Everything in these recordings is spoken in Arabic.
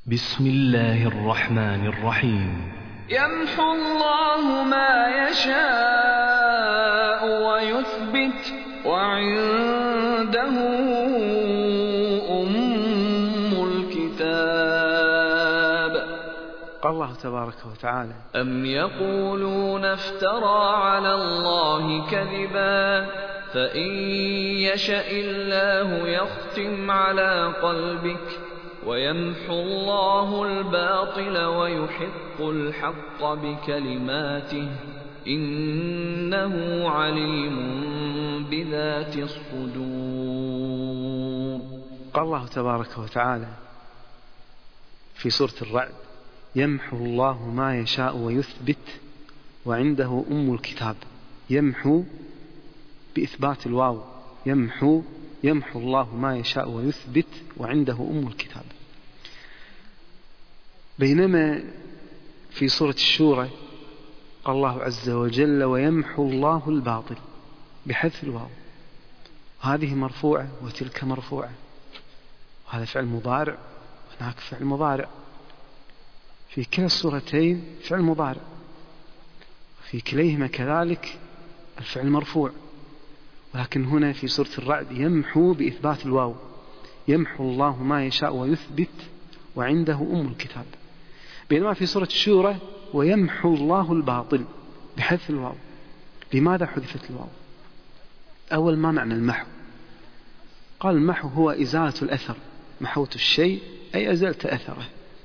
بسم الله الرحمن الرحيم. يمحو الله ما يشاء ويثبت وعنده أم الكتاب. قال الله تبارك وتعالى: أم يقولون افترى على الله كذبا فإن يشأ الله يختم على قلبك ويمحو الله الباطل ويحق الحق بكلماته إنه عليم بذات الصدور. قال الله تبارك وتعالى في سورة الرعد: يمحو الله ما يشاء ويثبت وعنده أم الكتاب. يمحو بإثبات الواو، يمحو الله ما يشاء ويثبت وعنده أم الكتاب. بينما في سورة الشورى قال الله عز وجل: ويمحو الله الباطل بحذف الواو. هذه مرفوعة وتلك مرفوعة، هذا فعل مضارع وهناك فعل مضارع، في كلا السورتين فعل مضارع، في كليهما كذلك الفعل مرفوع. ولكن هنا في سورة الرعد يمحو بإثبات الواو، يمحو الله ما يشاء ويثبت وعنده أم الكتاب. بينما في سورة الشورى ويمحو الله الباطل بحذف الواو. لماذا حذفت الواو؟ أول، ما معنى المحو؟ قال: المحو هو إزالة الأثر. محوت الشيء أي أزلت أثره،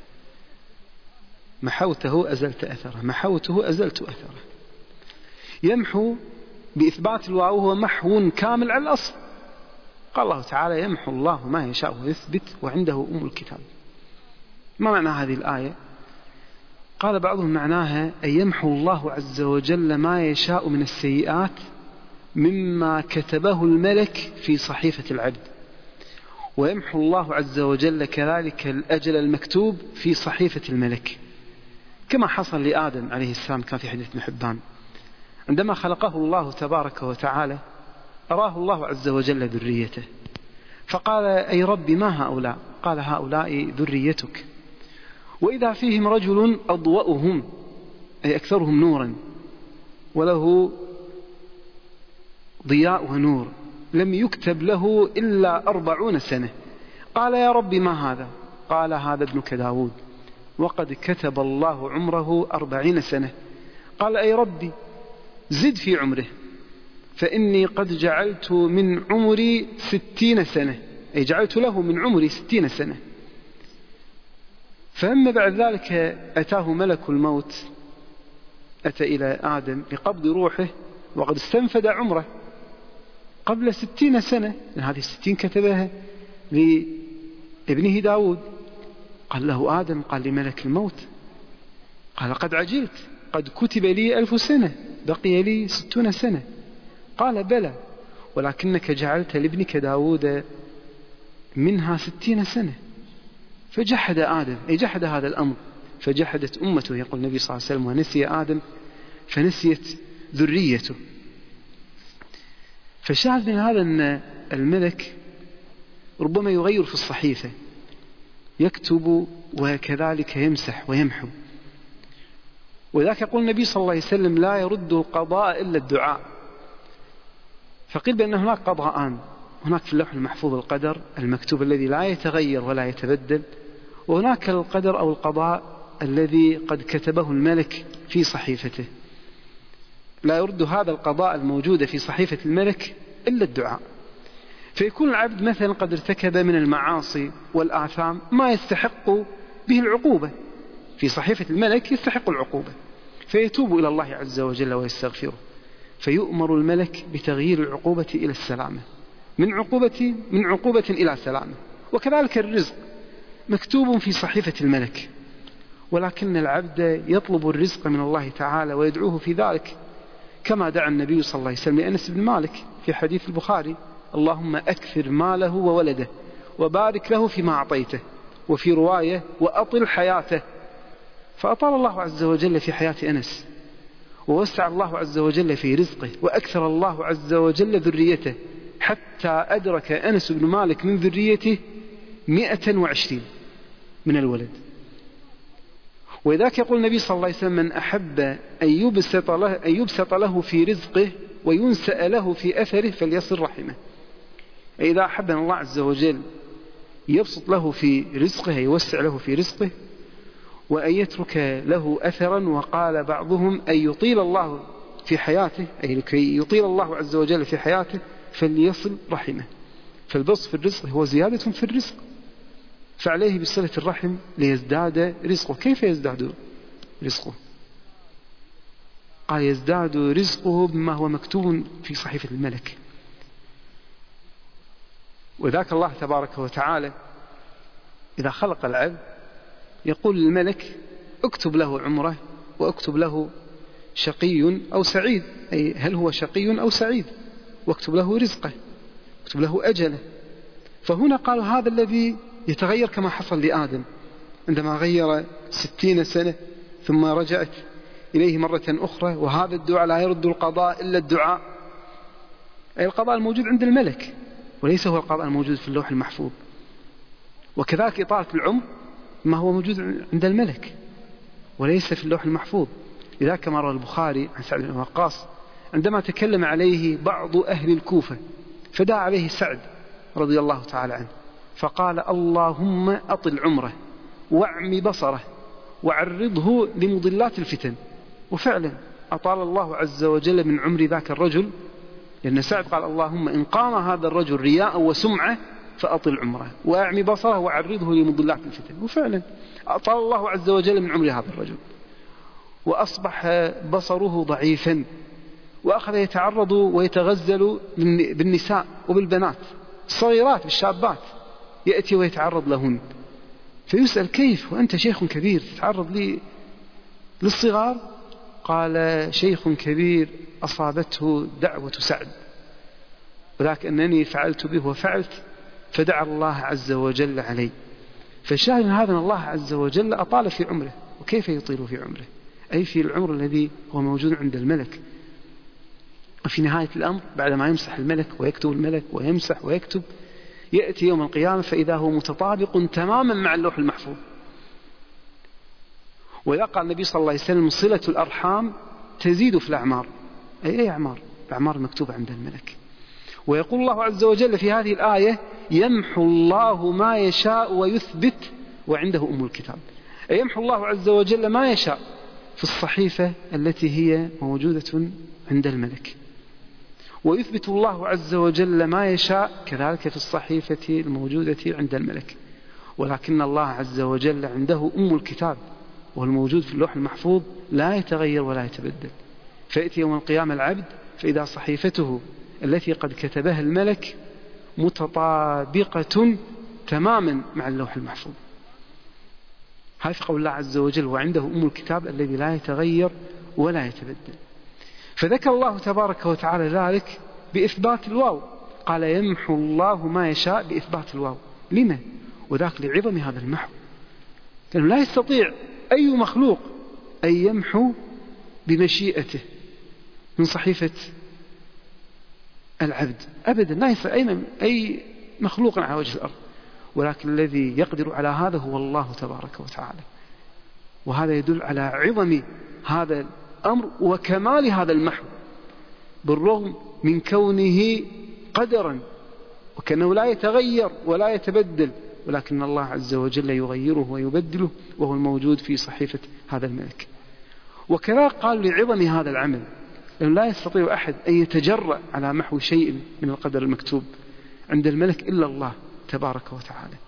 محوته أزلت أثره، محوته أزلت أثره. يمحو بإثبات الواو هو محو كامل على الأصل. قال الله تعالى: يمحو الله ما يشاء ويثبت وعنده أم الكتاب. ما معنى هذه الآية؟ قال بعضهم معناها أن يمحو الله عز وجل ما يشاء من السيئات مما كتبه الملك في صحيفة العبد، ويمحو الله عز وجل كذلك الأجل المكتوب في صحيفة الملك، كما حصل لآدم عليه السلام. كان في حديث ابن حبان عندما خلقه الله تبارك وتعالى أراه الله عز وجل ذريته، فقال: أي رب ما هؤلاء؟ قال: هؤلاء ذريتك، وإذا فيهم رجل أضوأهم أي أكثرهم نورا وله ضياء ونور لم يكتب له إلا 40 سنة. قال: يا رب ما هذا؟ قال: هذا ابنك داود وقد كتب الله عمره 40 سنة. قال: أي ربي زد في عمره فإني قد جعلت من عمري 60 سنة، أي جعلت له من عمري 60 سنة. فأما بعد ذلك أتاه ملك الموت، أتى إلى آدم لقبض روحه وقد استنفد عمره قبل 60 سنة، لأن هذه 60 كتبها لابنه داود. قال له آدم، قال لملك الموت، قال: قد عجلت، قد كتب لي 1000 سنة، بقي لي 60 سنة. قال: بلى، ولكنك جعلت لابنك داود منها 60 سنة. فجحد آدم، أي جحد هذا الأمر، فجحدت أمته، يقول النبي صلى الله عليه وسلم: ونسي آدم فنسيت ذريته. فالشاهد من هذا أن الملك ربما يغير في الصحيفة، يكتب وكذلك يمسح ويمحو. وذاك يقول النبي صلى الله عليه وسلم: لا يرد القضاء إلا الدعاء. فقيل بأن هناك قضاءان: هناك في اللوح المحفوظ القدر المكتوب الذي لا يتغير ولا يتبدل، وهناك القدر أو القضاء الذي قد كتبه الملك في صحيفته. لا يرد هذا القضاء الموجود في صحيفة الملك إلا الدعاء. فيكون العبد مثلا قد ارتكب من المعاصي والآثام ما يستحق به العقوبة، في صحيفة الملك يستحق العقوبة، فيتوب إلى الله عز وجل ويستغفره، فيؤمر الملك بتغيير العقوبة إلى السلامة، من عقوبة إلى سلامة. وكذلك الرزق مكتوب في صحيفة الملك، ولكن العبد يطلب الرزق من الله تعالى ويدعوه في ذلك، كما دعا النبي صلى الله عليه وسلم لأنس بن مالك في حديث البخاري: اللهم أكثر ماله وولده وبارك له فيما أعطيته، وفي رواية: وأطل حياته. فأطال الله عز وجل في حياة أنس، ووسع الله عز وجل في رزقه، وأكثر الله عز وجل ذريته، حتى أدرك أنس بن مالك من ذريته 120. من الولد. ولذلك يقول النبي صلى الله عليه وسلم: من أحب أن يبسط له في رزقه وينسأ له في أثره فليصل رحمه. إذا أحب أن الله عز وجل يبسط له في رزقه، يوسع له في رزقه، وأن يترك له أثرا. وقال بعضهم: أن يطيل الله في حياته، أي لكي يطيل الله عز وجل في حياته فليصل رحمه. فالبسط في الرزق هو زيادة في الرزق، فعليه بصلة الرحم ليزداد رزقه. كيف يزداد رزقه؟ قال: يزداد رزقه بما هو مكتوب في صحيفة الملك. وذاك الله تبارك وتعالى إذا خلق العبد يقول للملك: اكتب له عمره واكتب له شقي أو سعيد، أي هل هو شقي أو سعيد، واكتب له رزقه، اكتب له أجله. فهنا قالوا هذا الذي يتغير كما حصل لآدم عندما غير 60 سنة ثم رجعت إليه مرة أخرى. وهذا الدعاء لا يرد القضاء إلا الدعاء، أي القضاء الموجود عند الملك وليس هو القضاء الموجود في اللوح المحفوظ. وكذلك إطالة العمر ما هو موجود عند الملك وليس في اللوح المحفوظ. لذلك كما روى البخاري عن سعد بن وقاص عندما تكلم عليه بعض أهل الكوفة فدعا عليه سعد رضي الله تعالى عنه فقال: اللهم أطل عمره واعم بصره وعرضه لمضلات الفتن. وفعلا أطال الله عز وجل من عمر ذاك الرجل، لأن سعد قال: اللهم إن قام هذا الرجل رياء وسمعة فأطل عمره وأعم بصره وعرضه لمضلات الفتن. وفعلا أطال الله عز وجل من عمر هذا الرجل، وأصبح بصره ضعيفا، وأخذ يتعرض ويتغزل بالنساء وبالبنات الصغيرات بالشابات، يأتي ويتعرض لهن. فيسأل: كيف وأنت شيخ كبير تتعرض لي للصغار؟ قال: شيخ كبير أصابته دعوة سعد، وذاك أنني فعلت به وفعلت فدعا الله عز وجل علي. فشاهد هذا أن الله عز وجل أطال في عمره. وكيف يطيل في عمره؟ أي في العمر الذي هو موجود عند الملك. وفي نهاية الأمر بعدما يمسح الملك ويكتب الملك ويمسح ويكتب، يأتي يوم القيامة فإذا هو متطابق تماما مع اللوح المحفوظ. وإذا قال النبي صلى الله عليه وسلم: صلة الأرحام تزيد في الأعمار، أي أعمار؟ الأعمار المكتوبة عند الملك. ويقول الله عز وجل في هذه الآية: يمحو الله ما يشاء ويثبت وعنده أم الكتاب. أي يمحو الله عز وجل ما يشاء في الصحيفة التي هي موجودة عند الملك، ويثبت الله عز وجل ما يشاء كذلك في الصحيفة الموجودة عند الملك. ولكن الله عز وجل عنده أم الكتاب، والموجود في اللوح المحفوظ لا يتغير ولا يتبدل. فيأتي يوم القيامة العبد فإذا صحيفته التي قد كتبها الملك متطابقة تماما مع اللوح المحفوظ. هذا في قول الله عز وجل: وعنده أم الكتاب الذي لا يتغير ولا يتبدل. فذكر الله تبارك وتعالى ذلك بإثبات الواو، قال: يمحو الله ما يشاء بإثبات الواو. لما؟ وذاك لعظم هذا المحو، لأنه لا يستطيع أي مخلوق أن يمحو بمشيئته من صحيفة العبد أبدا، لا يستطيع أي مخلوق على وجه الأرض، ولكن الذي يقدر على هذا هو الله تبارك وتعالى. وهذا يدل على عظم هذا الأمر وكمال هذا المحو، بالرغم من كونه قدرا وكأنه لا يتغير ولا يتبدل، ولكن الله عز وجل يغيره ويبدله، وهو الموجود في صحيفة هذا الملك. وكذا قال لعظم هذا العمل، لأنه لا يستطيع أحد أن يتجرأ على محو شيء من القدر المكتوب عند الملك إلا الله تبارك وتعالى،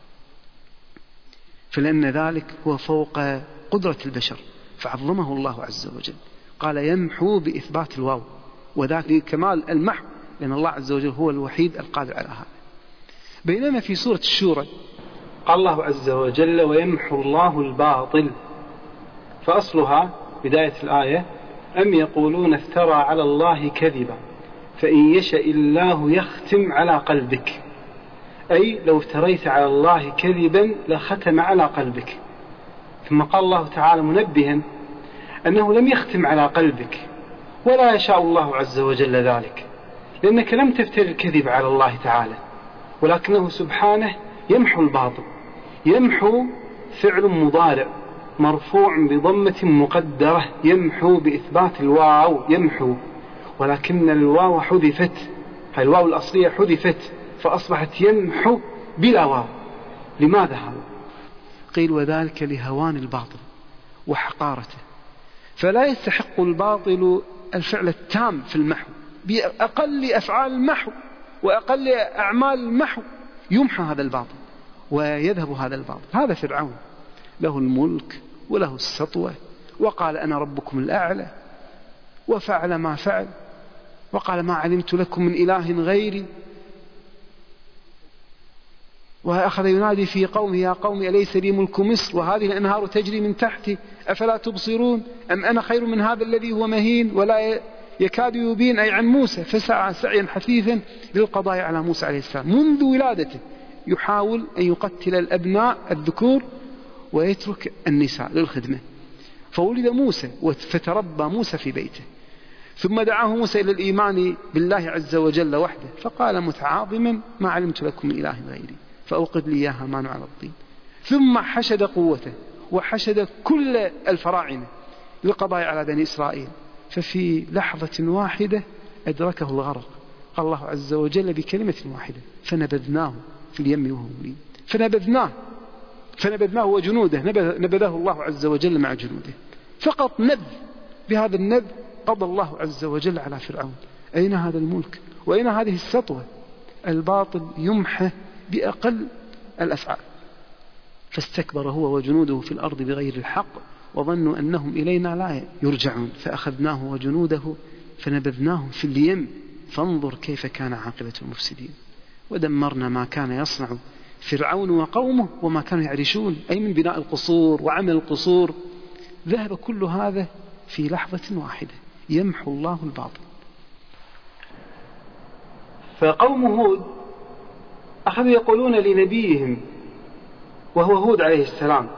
فلأن ذلك هو فوق قدرة البشر، فعظمه الله عز وجل. قال: يمحو بإثبات الواو، وذاك لكمال المحو، لأن الله عز وجل هو الوحيد القادر على هذا. بينما في سورة الشورى قال الله عز وجل: ويمحو الله الباطل. فأصلها بداية الآية: أم يقولون افترى على الله كذبا فإن يشاء الله يختم على قلبك. أي لو افتريت على الله كذبا لختم على قلبك. ثم قال الله تعالى منبها أنه لم يختم على قلبك، ولا يشاء الله عز وجل ذلك، لأنك لم تفتري الكذب على الله تعالى، ولكنه سبحانه يمحو الباطل، يمحو فعل مضارع مرفوع بضمة مقدرة يمحو بإثبات الواو يمحو، ولكن الواو حذفت، الواو الأصلية حذفت فأصبحت يمحو بلا واو. لماذا هذا؟ قيل وذلك لهوان الباطل وحقارته، فلا يستحق الباطل الفعل التام في المحو، بأقل أفعال المحو وأقل أعمال المحو يمحى هذا الباطل ويذهب هذا الباطل. هذا فرعون له الملك وله السطوة، وقال أنا ربكم الأعلى، وفعل ما فعل، وقال ما علمت لكم من إله غيري، وأخذ ينادي في قومه يا قوم أليس لي ملك مصر وهذه الأنهار تجري من تحتي أفلا تبصرون أم أنا خير من هذا الذي هو مهين ولا يكاد يبين، أي عن موسى، فسعى سعيا حثيثا للقضاء على موسى عليه السلام منذ ولادته، يحاول أن يقتل الأبناء الذكور ويترك النساء للخدمة. فولد موسى فتربى موسى في بيته، ثم دعاه موسى إلى الإيمان بالله عز وجل وحده، فقال متعاظما ما علمت لكم من إله غيري فأوقد لي إياها هامان على الطين. ثم حشد قوته وحشد كل الفراعنة للقضاء على بني إسرائيل، ففي لحظة واحدة أدركه الغرق. قال الله عز وجل بكلمة واحدة فنبذناه في اليم وهو مليم، فنبذناه وجنوده، نبذه الله عز وجل مع جنوده، فقط نبذ. بهذا النبذ قضى الله عز وجل على فرعون. أين هذا الملك وأين هذه السطوة؟ الباطل يمحى بأقل الأفعال. فاستكبر هو وجنوده في الأرض بغير الحق وظنوا أنهم إلينا لا يرجعون فأخذناه وجنوده فنبذناهم في اليم فانظر كيف كان عاقبة المفسدين. ودمرنا ما كان يصنع فرعون وقومه وما كانوا يعرشون، أي من بناء القصور وعمل القصور، ذهب كل هذا في لحظة واحدة، يمحو الله الباطل. فقوم هود أخذوا يقولون لنبيهم وهو هود عليه السلام،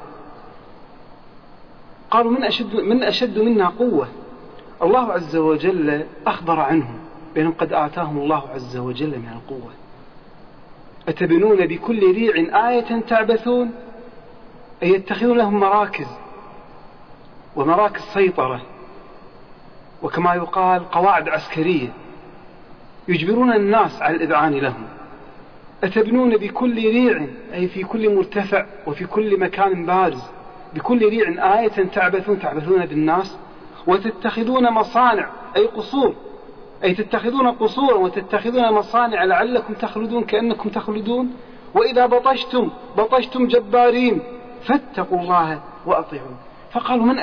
قالوا من أشد منا قوة. الله عز وجل أخبر عنهم بأنهم قد آتاهم الله عز وجل من القوة. أتبنون بكل ريع آية تعبثون، أي يتخذون لهم مراكز ومراكز سيطرة، وكما يقال قواعد عسكرية يجبرون الناس على الإذعان لهم. أتبنون بكل ريع، أي في كل مرتفع وفي كل مكان بارز، بكل ريع آية تعبثون بالناس، وتتخذون مصانع، أي قصور، أي تتخذون قصورا وتتخذون مصانع لعلكم تخلدون، كأنكم تخلدون. وإذا بطشتم جبارين فاتقوا الله وأطيعون. فقالوا من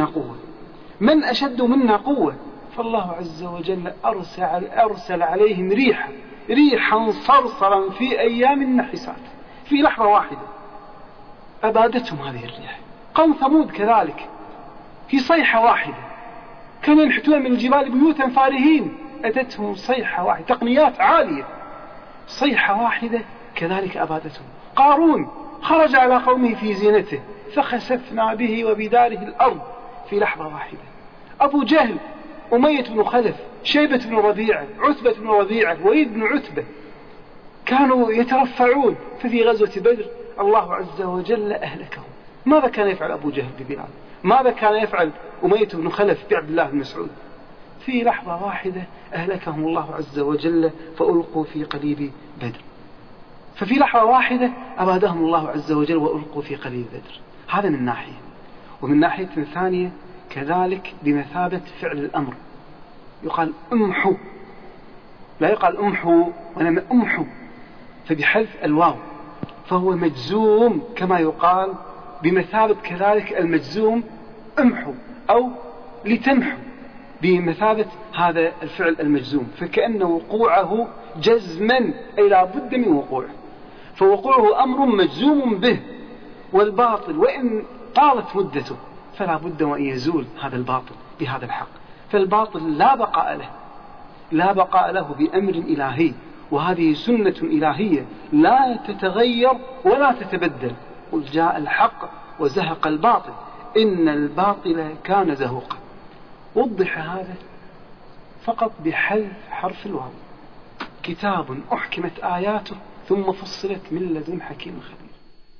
أشد منا قوة؟ فالله عز وجل أرسل عليهم ريحا صرصرا في أيام نحسات، في لحظة واحدة أبادتهم هذه الريح. قوم ثمود كذلك، في صيحة واحدة كانوا ينحتون من الجبال بيوتا فارهين، أتتهم صيحة واحدة، تقنيات عالية، صيحة واحدة كذلك أبادتهم. قارون خرج على قومه في زينته فخسفنا به وبداره الأرض في لحظة واحدة. أبو جهل، أمية بن خلف، شيبة بن ربيعة، عتبة بن ربيعة، وليد بن عتبة، كانوا يترفعون، ففي غزوة بدر الله عز وجل أهلكهم. ماذا كان يفعل أبو جهل ببلال؟ ماذا كان يفعل أمية بن خلف بعبد الله بن مسعود؟ في لحظة واحدة أهلكهم الله عز وجل فألقوا في قليب بدر. ففي لحظة واحدة أبادهم الله عز وجل وألقوا في قليب بدر. هذا من ناحية. ومن ناحية ثانية كذلك بمثابة فعل الأمر، يقال امحو، لا يقال امحو وإنما امحو، فبحذف الواو، فهو مجزوم كما يقال بمثابة كذلك المجزوم امحو أو لتمحو، بمثابة هذا الفعل المجزوم، فكأن وقوعه جزما أي لا بد من وقوعه، فوقوعه أمر مجزوم به. والباطل وإن طالت مدته فلا بد وأن يزول هذا الباطل بهذا الحق. فالباطل لا بقاء له بأمر إلهي، وهذه سنة إلهية لا تتغير ولا تتبدل. قل جاء الحق وزهق الباطل إن الباطل كان زهوقا. وضح هذا فقط بحذف حرف الواو. كتاب أحكمت آياته ثم فصلت من لدن حكيم خبير.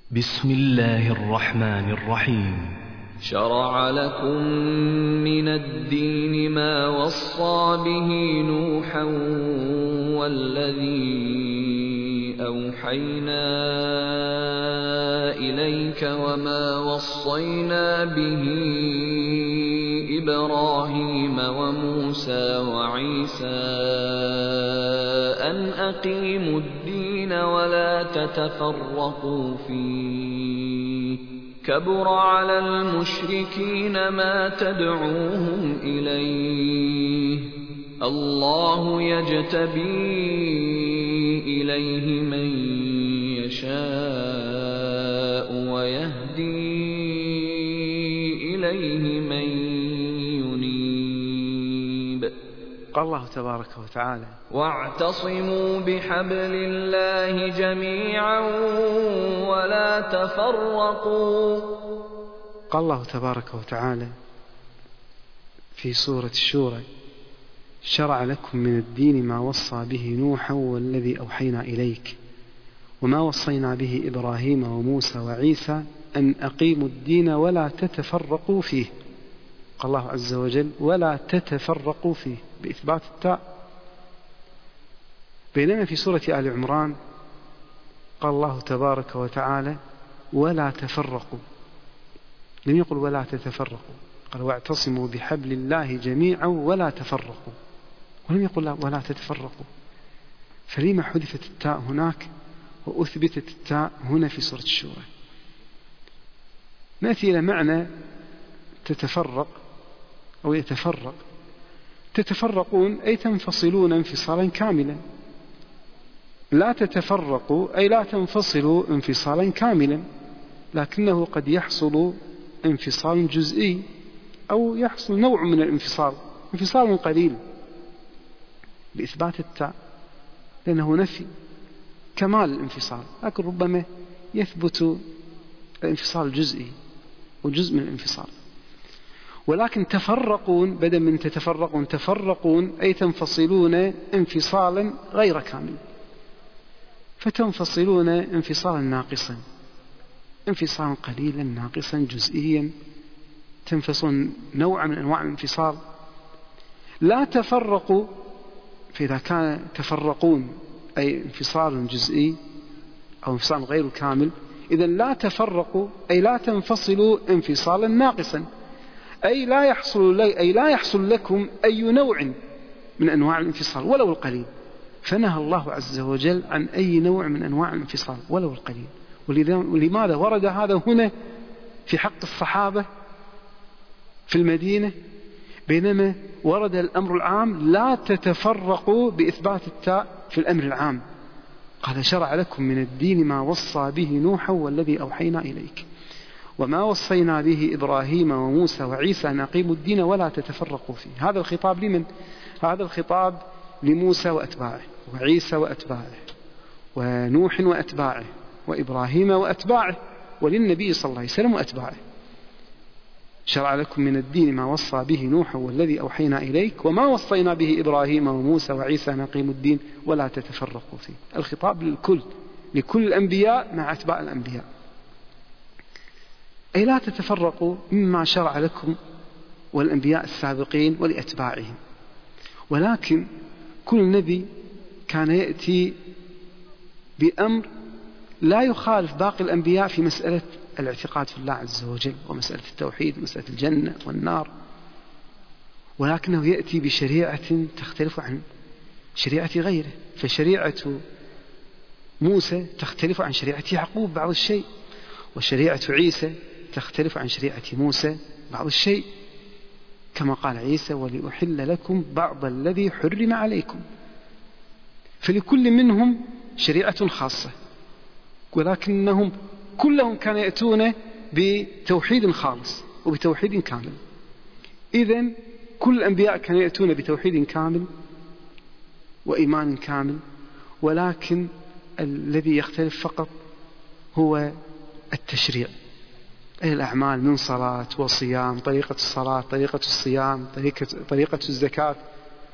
بسم الله الرحمن الرحيم. شرع لكم من الدين ما وصى به نوحا والذي أوحينا إليك وما وصينا به إبراهيم وموسى وعيسى أن أقيموا الدين ولا تتفرقوا فيه كبر على المشركين ما تدعوهم إليه الله يجتبي إليه من يشاء ويهدي إليه من ينيب. قال الله تبارك وتعالى: واعتصموا بحبل الله جميعا ولا تفرقوا. قال الله تبارك وتعالى في سورة الشورى: شرع لكم من الدين ما وصى به نوحا والذي أوحينا إليك وما وصينا به إبراهيم وموسى وعيسى أن أقيموا الدين ولا تتفرقوا فيه. قال الله عز وجل: ولا تتفرقوا فيه بإثبات التاء، بينما في سورة آل عمران قال الله تبارك وتعالى: ولا تفرقوا، لم يقل ولا تتفرقوا، قال: واعتصموا بحبل الله جميعا ولا تفرقوا، ولم يقل ولا تتفرقوا. فلما حذفت التاء هناك وأثبتت التاء هنا في سورة الشورى؟ نأتي إلى معنى تتفرق أو يتفرق. تتفرقون أي تنفصلون انفصالا كاملا، لا تتفرقوا أي لا تنفصلوا انفصالا كاملا، لكنه قد يحصل انفصال جزئي أو يحصل نوع من الانفصال، انفصال قليل بإثبات التاء، لأنه نفي كمال الانفصال، لكن ربما يثبت الانفصال الجزئي وجزء من الانفصال. ولكن تفرقون بدل من تتفرقون، تفرقون أي تنفصلون انفصالا غير كامل، فتنفصلون انفصالا ناقصا، انفصالا قليلا ناقصا جزئيا، تنفصلون نوع من أنواع الانفصال. لا تفرقوا، فإذا كان تفرقون أي انفصال جزئي أو انفصال غير كامل، إذا لا تفرقوا أي لا تنفصلوا انفصالا ناقصا، أي لا يحصل لكم أي نوع من أنواع الانفصال ولو القليل. فنهى الله عز وجل عن أي نوع من أنواع الانفصال ولو القليل. ولماذا ورد هذا هنا في حق الصحابة في المدينة، بينما ورد الأمر العام لا تتفرقوا بإثبات التاء في الأمر العام؟ قال: شرع لكم من الدين ما وصى به نوحا والذي أوحينا إليك وما وصينا به إبراهيم وموسى وعيسى أن أقيموا الدين ولا تتفرقوا فيه. هذا الخطاب لمن؟ هذا الخطاب لموسى وأتباعه، وعيسى وأتباعه، ونوح وأتباعه، وإبراهيم وأتباعه، وللنبي صلى الله عليه وسلم وأتباعه. شرع لكم من الدين ما وصى به نوحا والذي أوحينا إليك وما وصينا به إبراهيم وموسى وعيسى أن أقيموا الدين ولا تتفرقوا فيه. الخطاب للكل، لكل الأنبياء مع أتباع الأنبياء، أي لا تتفرقوا مما شرع لكم والأنبياء السابقين ولأتباعهم. ولكن كل نبي كان يأتي بأمر لا يخالف باقي الأنبياء في مسألة الاعتقاد في الله عز وجل ومسألة التوحيد ومسألة الجنة والنار، ولكنه يأتي بشريعة تختلف عن شريعة غيره. فشريعة موسى تختلف عن شريعة يعقوب بعض الشيء، وشريعة عيسى تختلف عن شريعة موسى بعض الشيء، كما قال عيسى: ولأحل لكم بعض الذي حرم عليكم. فلكل منهم شريعة خاصة، ولكنهم كلهم كانوا يأتون بتوحيد خالص وبتوحيد كامل. إذن كل الأنبياء كانوا يأتون بتوحيد كامل وإيمان كامل، ولكن الذي يختلف فقط هو التشريع، أي الأعمال من صلاة وصيام، طريقة الصلاة، طريقة الصيام، طريقة الزكاة.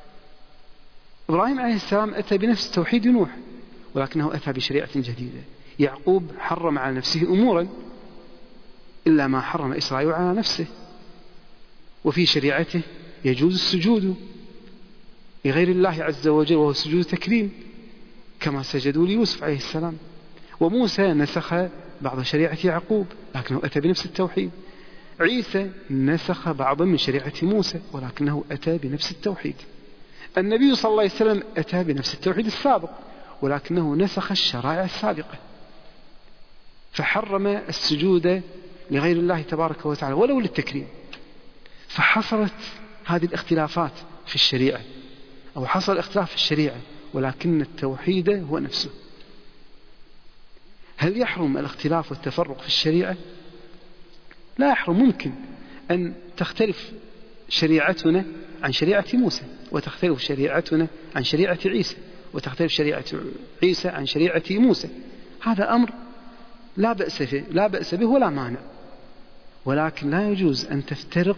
إبراهيم عليه السلام أتى بنفس توحيد نوح، ولكنه أتى بشريعة جديدة. يعقوب حرم على نفسه أمورا إلا ما حرم إسرائيل على نفسه، وفي شريعته يجوز السجود لغير الله عز وجل وهو سجود تكريم كما سجدوا ليوسف عليه السلام. وموسى نسخ بعض شريعة يعقوب لكنه أتى بنفس التوحيد. عيسى نسخ بعضا من شريعة موسى ولكنه أتى بنفس التوحيد. النبي صلى الله عليه وسلم أتى بنفس التوحيد السابق ولكنه نسخ الشرائع السابقة، فحرم السجود لغير الله تبارك وتعالى ولو للتكريم. فحصلت هذه الاختلافات في الشريعة، أو حصل اختلاف في الشريعة ولكن التوحيد هو نفسه. هل يحرم الاختلاف والتفرق في الشريعة؟ لا يحرم. ممكن أن تختلف شريعتنا عن شريعة موسى، وتختلف شريعتنا عن شريعة عيسى، وتختلف شريعة عيسى عن شريعة موسى. هذا أمر لا بأس به ولا مانع، ولكن لا يجوز أن تفترق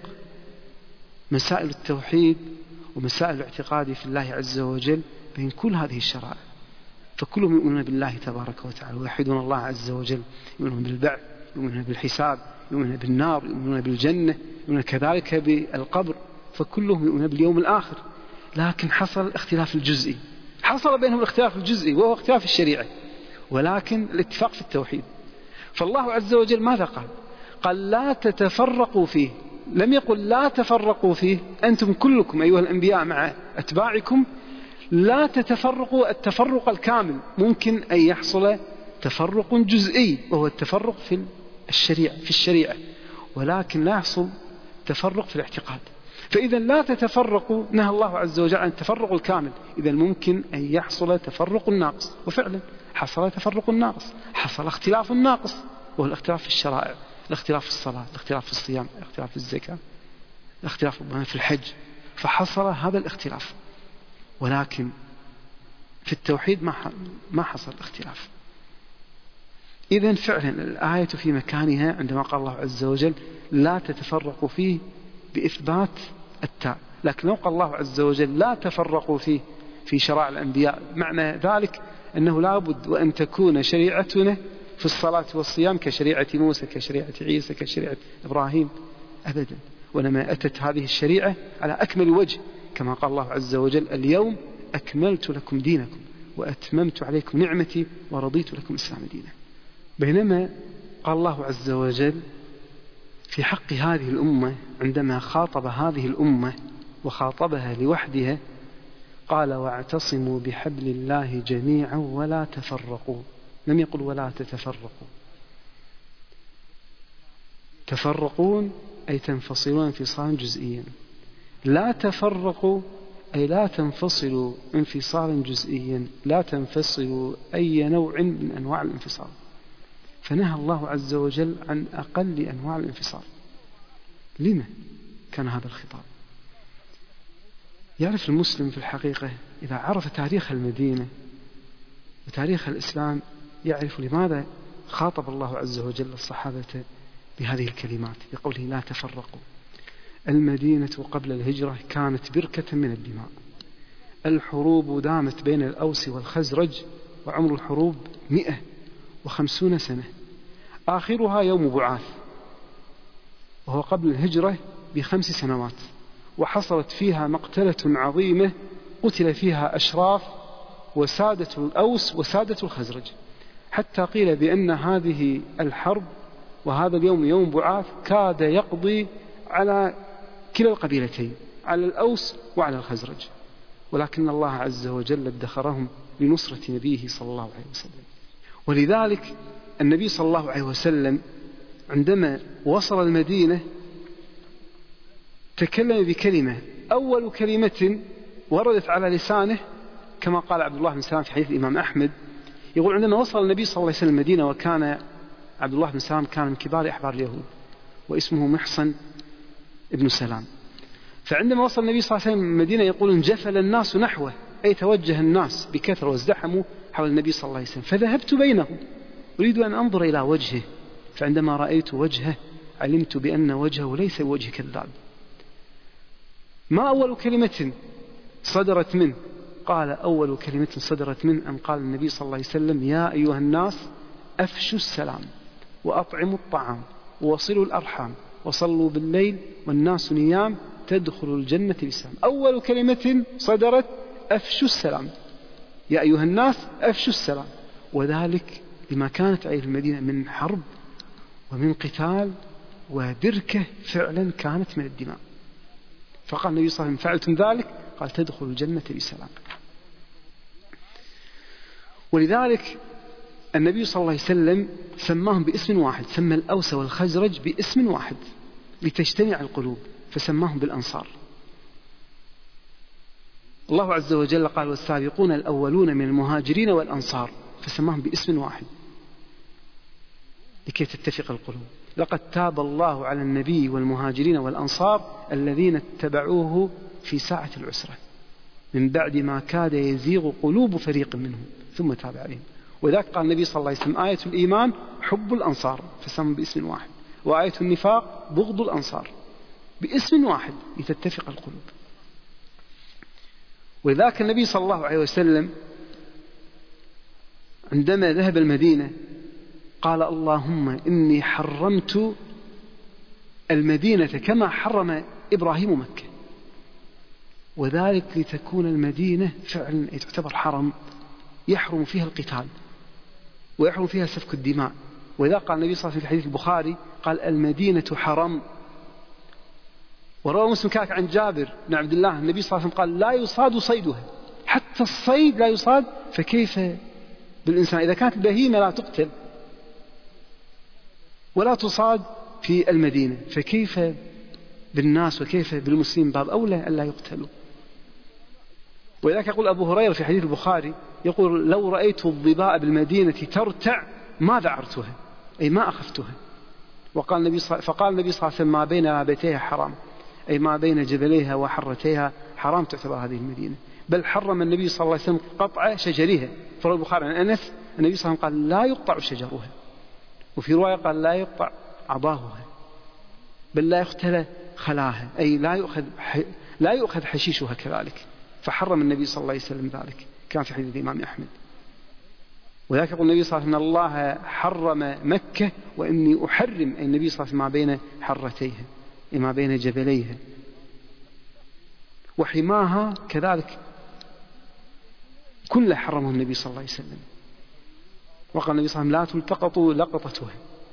مسائل التوحيد ومسائل الاعتقاد في الله عز وجل بين كل هذه الشرائع. فكلهم يؤمنون بالله تبارك وتعالى ويوحدون الله عز وجل، يؤمنون بالبعث، يؤمنون بالحساب، يؤمنون بالنار، يؤمنون بالجنة، يؤمنون كذلك بالقبر، فكلهم يؤمنون باليوم الآخر. لكن حصل الاختلاف الجزئي، حصل بينهم الاختلاف الجزئي وهو اختلاف الشريعة، ولكن الاتفاق في التوحيد. فالله عز وجل ماذا قال؟ قال لا تتفرقوا فيه. لم يقل لا تفرقوا فيه أنتم كلكم أيها الأنبياء مع أتباعكم لا تتفرقوا التفرق الكامل. ممكن أن يحصل تفرق جزئي وهو التفرق في الشريعة، ولكن لا يحصل تفرق في الاعتقاد. فإذا لا تتفرقوا، نهى الله عز وجل عن التفرق الكامل. إذا ممكن أن يحصل تفرق ناقص، وفعلا حصل تفرق ناقص، حصل اختلاف ناقص وهو الاختلاف في الشرائع، الاختلاف في الصلاة، الاختلاف في الصيام، الاختلاف في الزكاة، الاختلاف في الحج. فحصل هذا الاختلاف، ولكن في التوحيد ما حصل اختلاف. إذن فعلا الآية في مكانها عندما قال الله عز وجل لا تتفرقوا فيه بإثبات التاء، لكن لو قال الله عز وجل لا تفرقوا فيه في شرائع الأنبياء، معنى ذلك أنه لا بد وأن تكون شريعتنا في الصلاة والصيام كشريعة موسى، كشريعة عيسى، كشريعة إبراهيم، أبدا. وإنما أتت هذه الشريعة على أكمل وجه، كما قال الله عز وجل اليوم أكملت لكم دينكم وأتممت عليكم نعمتي ورضيت لكم الإسلام دينا. بينما قال الله عز وجل في حق هذه الأمة عندما خاطب هذه الأمة وخاطبها لوحدها قال واعتصموا بحبل الله جميعا ولا تفرقوا. لم يقل ولا تتفرقوا. تفرقون أي تنفصلون انفصالا جزئيا، لا تفرقوا أي لا تنفصلوا انفصالا جزئيا، لا تنفصلوا أي نوع من أنواع الانفصال. فنهى الله عز وجل عن أقل أنواع الانفصال. لما كان هذا الخطاب؟ يعرف المسلم في الحقيقة إذا عرف تاريخ المدينة وتاريخ الإسلام يعرف لماذا خاطب الله عز وجل الصحابة بهذه الكلمات بقوله لا تفرقوا. المدينة قبل الهجرة كانت بركة من الدماء، الحروب دامت بين الأوس والخزرج وعمر الحروب 150 سنة، آخرها يوم بعاث وهو قبل الهجرة ب5 سنوات، وحصلت فيها مقتلة عظيمة قتل فيها أشراف وسادة الأوس وسادة الخزرج، حتى قيل بأن هذه الحرب وهذا اليوم يوم بعاث كاد يقضي على كلا القبيلتين، على الأوس وعلى الخزرج، ولكن الله عز وجل ادخرهم لنصرة نبيه صلى الله عليه وسلم. ولذلك النبي صلى الله عليه وسلم عندما وصل المدينة تكلم بكلمة، أول كلمة وردت على لسانه كما قال عبد الله بن سلام في حديث الإمام أحمد، يقول عندما وصل النبي صلى الله عليه وسلم المدينة، وكان عبد الله بن سلام كان من كبار أحبار اليهود واسمه محصن ابن سلام، فعندما وصل النبي صلى الله عليه وسلم المدينة يقول انجفل الناس نحوه، أي توجه الناس بكثرة وازدحموا حول النبي صلى الله عليه وسلم، فذهبت بينهم أريد أن أنظر إلى وجهه، فعندما رأيت وجهه علمت بأن وجهه ليس وجه كذاب. ما أول كلمة صدرت منه؟ قال أول كلمة صدرت منه أن قال النبي صلى الله عليه وسلم يا أيها الناس أفشوا السلام وأطعموا الطعام ووصلوا الأرحام وصلوا بالليل والناس نيام تدخلوا الجنة بسلام. أول كلمة صدرت أفشوا السلام، يا أيها الناس أفشوا السلام، وذلك لما كانت عليه المدينة من حرب ومن قتال ودركة فعلا كانت من الدماء. فقال النبي صلى الله عليه وسلم فعلتم ذلك، قال تدخلوا الجنة بسلام. ولذلك النبي صلى الله عليه وسلم سماهم باسم واحد، سمى الأوس والخزرج باسم واحد لتجتمع القلوب، فسماهم بالأنصار. الله عز وجل قال والسابقون الأولون من المهاجرين والأنصار، فسماهم باسم واحد لكي تتفق القلوب. لقد تاب الله على النبي والمهاجرين والأنصار الذين اتبعوه في ساعة العسرة من بعد ما كاد يزيغ قلوب فريق منهم ثم تاب عليهم. وذلك قال النبي صلى الله عليه وسلم آية الإيمان حب الأنصار، فسموا باسم واحد، وآية النفاق بغض الأنصار، باسم واحد لتتفق القلوب. وذاك النبي صلى الله عليه وسلم عندما ذهب المدينة قال اللهم إني حرمت المدينة كما حرم إبراهيم مكة، وذلك لتكون المدينة فعلا تعتبر حرم يحرم فيها القتال ويحرم فيها سفك الدماء. وإذا قال النبي صلى الله عليه وسلم في حديث البخاري قال المدينة حرم. وروى مسلم كذلك عن جابر بن عبد الله النبي صلى الله عليه وسلم قال لا يصاد صيدها، حتى الصيد لا يصاد، فكيف بالإنسان إذا كانت البهيمة لا تقتل ولا تصاد في المدينة، فكيف بالناس وكيف بالمسلمين؟ باب أولى ألا يقتلوا. ولذلك يقول أبو هريرة في حديث البخاري يقول لو رأيت الظباء بالمدينة ترتع ما ذعرتها، أي ما أخفتها. فقال النبي صلى الله عليه وسلم ما بين لابتيها حرام، أي ما بين جبليها وحرتيها حرام تعتبر هذه المدينة. بل حرم النبي صلى الله عليه وسلم قطع شجرها. فروى البخاري عن أنس النبي صلى الله عليه وسلم قال لا يقطع شجرها، وفي رواية قال لا يقطع عضاهها، بل لا يختل خلاها، أي لا يؤخذ حشيشها كذلك. فحرم النبي صلى الله عليه وسلم ذلك، كان في حديث الإمام أحمد. وذلك يقول النبي صلى الله عليه وسلم إن الله حرم مكة وإني أحرم، أي النبي صلى الله عليه وسلم ما بين حرتيها أي ما بين جبليها وحماها كذلك كل حرمه النبي صلى الله عليه وسلم. وقال النبي صلى الله عليه وسلم لا تلتقطوا لقطتها.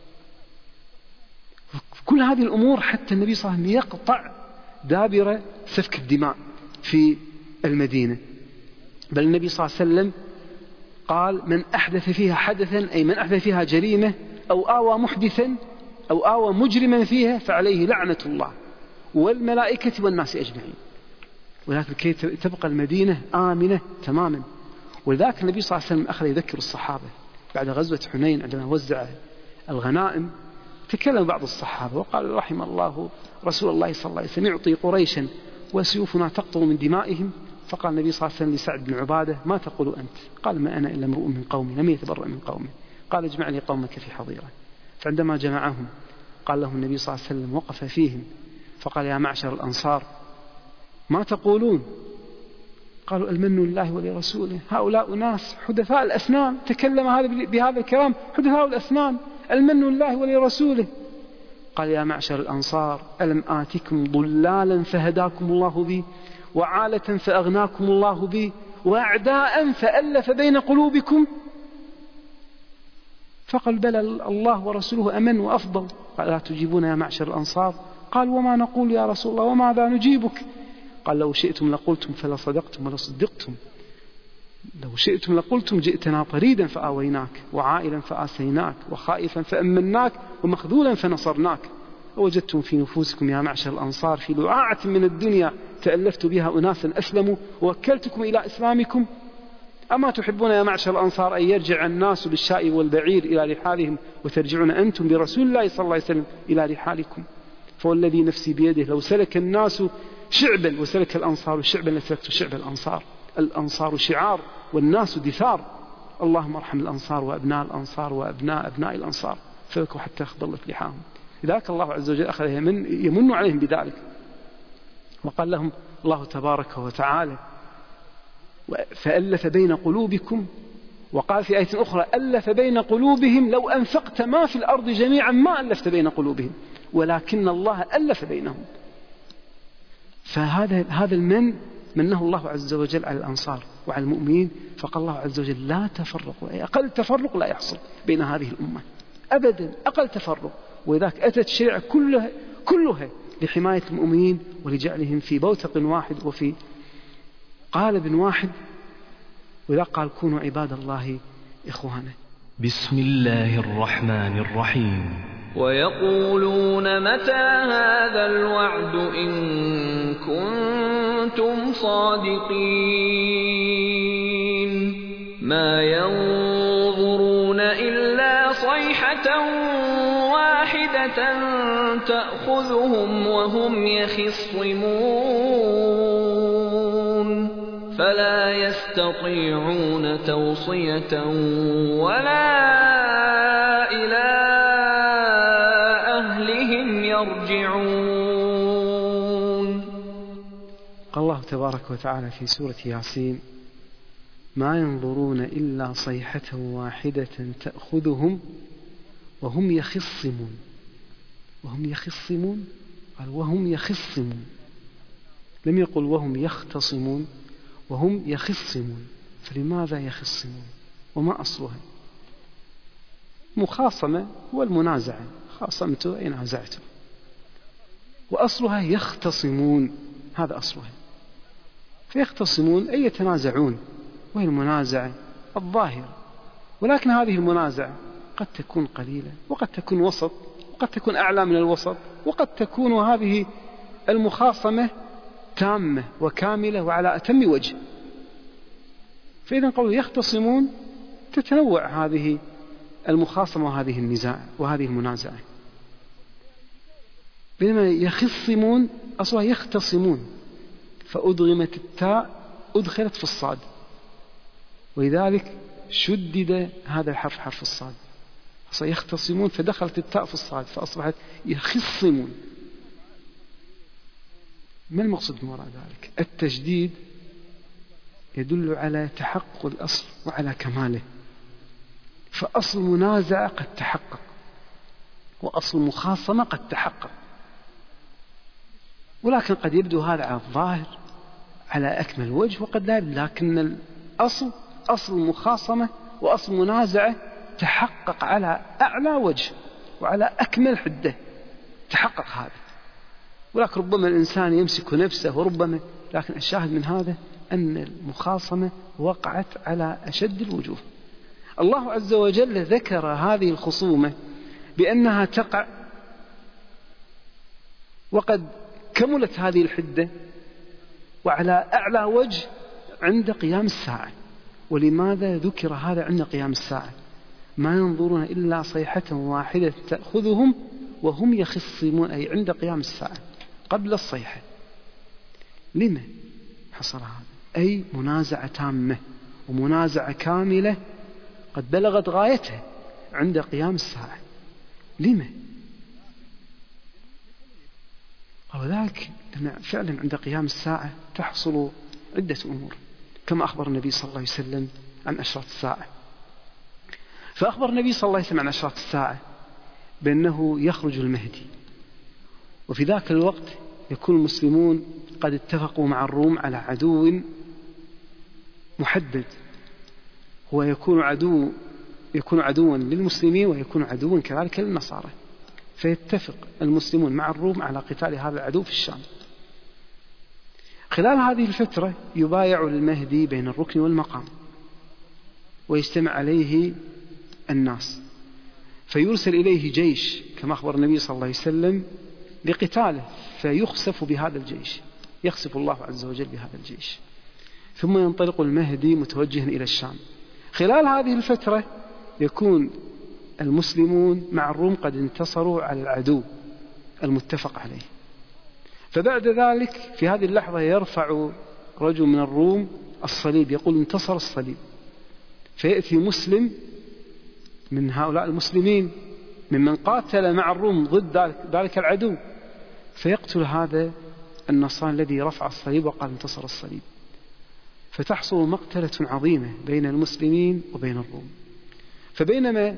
كل هذه الأمور حتى النبي صلى الله عليه وسلم يقطع دابر سفك الدماء في المدينة. بل النبي صلى الله عليه وسلم قال من أحدث فيها حدثا، أي من أحدث فيها جريمة أو آوى محدثا أو آوى مجرما فيها فعليه لعنة الله والملائكة والناس أجمعين. ولكن كي تبقى المدينة آمنة تماما. ولذلك النبي صلى الله عليه وسلم أخذ يذكر الصحابة بعد غزوة حنين عندما وزع الغنائم. تكلم بعض الصحابة وقال رحم الله رسول الله صلى الله عليه وسلم يعطي قريشا وسيوفنا تقطر من دمائهم. فقال النبي صلى الله عليه وسلم لسعد بن عبادة ما تقول أنت؟ قال ما أنا إلا امرؤ من قومي لم يتبرأ من قومه. قال اجمع لي قومك في حظيرة. فعندما جمعهم قال لهم النبي صلى الله عليه وسلم وقف فيهم فقال يا معشر الأنصار ما تقولون؟ قالوا المن لله ولرسوله. هؤلاء ناس حدثاء الأسنان، تكلم هذا بهذا الكلام حدثاء الأسنان، المن لله ولرسوله. قال يا معشر الأنصار ألم آتكم ضلالا فهداكم الله بي، وعالة فأغناكم الله بي، وأعداء فألف بين قلوبكم؟ فقال بلى الله ورسوله أمن وأفضل. قال لا تجيبون يا معشر الأنصار؟ قال وما نقول يا رسول الله وماذا نجيبك؟ قال لو شئتم لقلتم فلا صدقتم ولا صدقتم، لو شئتم لقلتم جئتنا طريدا فآويناك، وعائلا فآسيناك، وخائفا فأمناك، ومخذولا فنصرناك. ووجدتم في نفوسكم يا معشر الأنصار في لعاعة من الدنيا تألفت بها أناسا أسلموا ووكلتكم إلى إسلامكم. أما تحبون يا معشر الأنصار أن يرجع الناس بالشاء والبعير إلى رحالهم وترجعون أنتم برسول الله صلى الله عليه وسلم إلى رحالكم؟ فوالذي نفسي بيده لو سلك الناس شعبا وسلك الأنصار شعبا لسلكت شعب الأنصار. الأنصار شعار والناس دثار. اللهم ارحم الأنصار وأبناء الأنصار وأبناء أبناء الأنصار فبكوا حتى خضلت لحاهم. لذلك الله عز وجل أخذ يمن عليهم بذلك وقال لهم الله تبارك وتعالى فألف بين قلوبكم وقال في آية أخرى ألف بين قلوبهم لو أنفقت ما في الأرض جميعا ما ألفت بين قلوبهم ولكن الله ألف بينهم. فهذا منه الله عز وجل على الأنصار وعلى المؤمنين، فقال الله عز وجل لا تفرقوا، أي أقل تفرق لا يحصل بين هذه الأمة أبدا، أقل تفرق. وذاك أتت الشريعة كلها لحماية المؤمنين ولجعلهم في بوتق واحد وفي قالب واحد. وذا قال كونوا عباد الله إخوانا. بسم الله الرحمن الرحيم. ويقولون متى هذا الوعد إن كنتم صادقين ما ينظرون إلا صيحة واحدة تأخذهم وهم يخصمون فلا يستطيعون توصية ولا إلى أهلهم يرجعون. قال الله تبارك وتعالى في سورة ياسين ما ينظرون إلا صيحة واحدة تأخذهم وهم يخصمون. وهم يخصمون، قال وهم يخصمون، لم يقل وهم يختصمون، وهم يخصمون. فلماذا يخصمون؟ وما أصلها؟ مخاصمة والمنازعة، خاصمته أي نازعته، وأصلها يختصمون، هذا أصلها. فيختصمون أي يتنازعون، وهي المنازعة الظاهرة. ولكن هذه المنازعة قد تكون قليلة وقد تكون وسط وقد تكون أعلى من الوسط وقد تكون هذه المخاصمة تامة وكاملة وعلى أتم وجه. فإذا قالوا يختصمون تتنوع هذه المخاصمة وهذه النزاع وهذه المنازعة. بينما يخصمون أصلا يختصمون، فأدغمت التاء أدخلت في الصاد، ولذلك شدد هذا الحرف حرف الصاد. يختصمون فدخلت التاء في الصاد فأصبحت يخصمون. ما المقصود من وراء ذلك؟ التشديد يدل على تحقق الأصل وعلى كماله. فأصل منازعة قد تحقق وأصل مخاصمة قد تحقق، ولكن قد يبدو هذا على الظاهر على أكمل وجه وقد لا يبدو. لكن الأصل أصل المخاصمة وأصل منازعة تحقق على أعلى وجه وعلى أكمل حدة، تحقق هذا. ولكن ربما الإنسان يمسك نفسه وربما، لكن الشاهد من هذا أن المخاصمة وقعت على أشد الوجوه. الله عز وجل ذكر هذه الخصومة بأنها تقع وقد كملت هذه الحدة وعلى أعلى وجه عند قيام الساعة. ولماذا ذكر هذا عند قيام الساعة؟ ما ينظرون إلا صيحة واحدة تأخذهم وهم يخصمون، أي عند قيام الساعة قبل الصيحة. لما حصل هذا؟ أي منازعة تامة ومنازعة كاملة قد بلغت غايتها عند قيام الساعة. لما؟ وذلك فعلا عند قيام الساعة تحصل عدة أمور، كما أخبر النبي صلى الله عليه وسلم عن أشراط الساعة. فأخبر النبي صلى الله عليه وسلم عن أشراط الساعة بأنه يخرج المهدي، وفي ذاك الوقت يكون المسلمون قد اتفقوا مع الروم على عدو محدد، هو يكون عدوا للمسلمين ويكون عدوا كذلك للنصارى. فيتفق المسلمون مع الروم على قتال هذا العدو في الشام. خلال هذه الفترة يبايع المهدي بين الركن والمقام ويجتمع عليه الناس، فيرسل إليه جيش كما أخبر النبي صلى الله عليه وسلم لقتاله، فيخسف بهذا الجيش، يخسف الله عز وجل بهذا الجيش، ثم ينطلق المهدي متوجها إلى الشام. خلال هذه الفترة يكون المسلمون مع الروم قد انتصروا على العدو المتفق عليه. فبعد ذلك في هذه اللحظة يرفع رجل من الروم الصليب يقول انتصر الصليب، فيأتي مسلم من هؤلاء المسلمين ممن قاتل مع الروم ضد ذلك العدو، فيقتل هذا النصراني الذي رفع الصليب وقال انتصر الصليب. فتحصل مقتلة عظيمة بين المسلمين وبين الروم. فبينما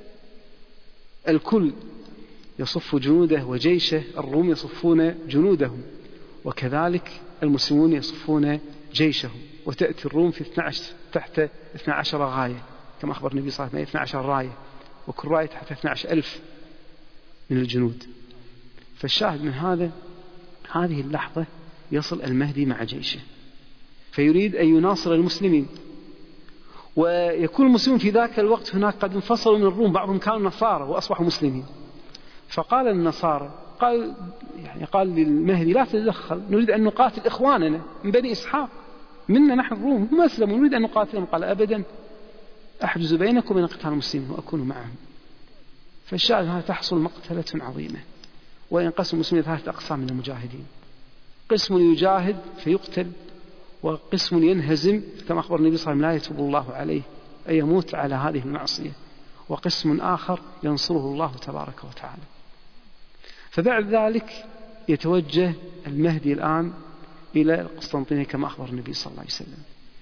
الكل يصف جنوده وجيشه، الروم يصفون جنودهم، وكذلك المسلمون يصفون جيشهم، وتأتي الروم في 12 تحت 12 غاية كما أخبر النبي صلى الله عليه وسلم، 12 راية، وكل راية تحت 12,000 من الجنود. فالشاهد من هذه اللحظة يصل المهدي مع جيشه، فيريد أن يناصر المسلمين، ويكون المسلمون في ذاك الوقت هناك قد انفصلوا من الروم، بعضهم كانوا نصارى وأصبحوا مسلمين. فقال النصارى قال للمهدي لا تتدخل، نريد أن نقاتل إخواننا من بني إسحاق، منا نحن الروم هم أسلموا، نريد أن نقاتلهم. قال أبدا، أحجز بينكم وبين قتال المسلمين وأكون معهم. فالشاهد هذا تحصل مقتلة عظيمة، وينقسم المسلمين 3 أقسام من المجاهدين: قسم يجاهد فيقتل، وقسم ينهزم كما أخبر النبي صلى الله عليه وسلم لا يتوب الله عليه أن يموت على هذه المعصية، وقسم آخر ينصره الله تبارك وتعالى. فبعد ذلك يتوجه المهدي الآن إلى القسطنطينية كما أخبر النبي صلى الله عليه وسلم،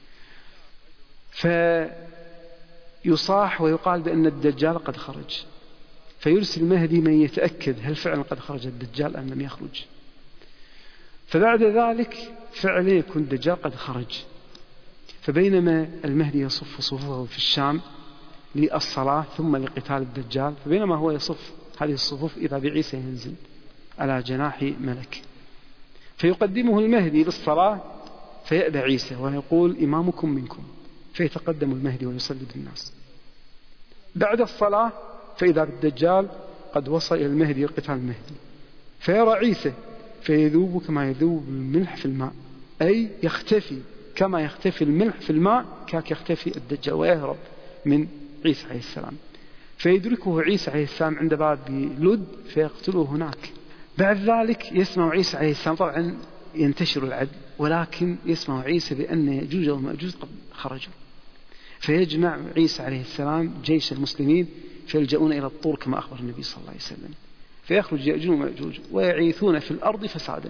فيصاح ويقال بأن الدجال قد خرج، فيرسل المهدي من يتأكد هل فعلا قد خرج الدجال أم لم يخرج. فبعد ذلك فعلا يكون الدجال قد خرج. فبينما المهدي يصف صفوفه في الشام للصلاة ثم لقتال الدجال، فبينما هو يصف هذه الصفوف إذا بعيسى ينزل على جناح ملك، فيقدمه المهدي للصلاة فيأبى عيسى ويقول إمامكم منكم، فيتقدم المهدي ويصلي بالناس. بعد الصلاة فإذا بالدجال قد وصل إلى المهدي قتال المهدي، فيرى عيسى فيذوب كما يذوب الملح في الماء، أي يختفي كما يختفي الملح في الماء كاك يختفي الدجال ويهرب من عيسى عليه السلام. فيدركه عيسى عليه السلام عند باب لد فيقتله هناك. بعد ذلك يسمع عيسى عليه السلام، طبعا ينتشر العدل، ولكن يسمع عيسى بأن يأجوج ومأجوج قد خرجوا، فيجمع عيسى عليه السلام جيش المسلمين فيلجؤون إلى الطور كما أخبر النبي صلى الله عليه وسلم، فيخرج يأجوج ومأجوج ويعيثون في الأرض فسادا.